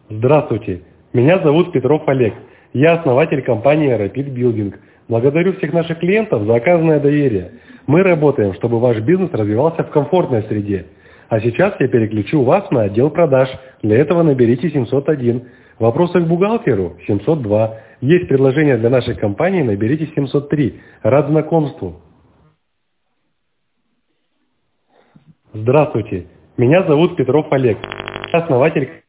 Здравствуйте, меня зовут Петров Олег. Я основатель компании Rapid Building. Благодарю всех наших клиентов за оказанное доверие. Мы работаем, чтобы ваш бизнес развивался в комфортной среде. А сейчас я переключу вас на отдел продаж. Для этого наберите 701. Вопросы к бухгалтеру 702. Есть предложение для нашей компании, наберите 703. Рад знакомству. Здравствуйте, меня зовут Петров Олег. Я основатель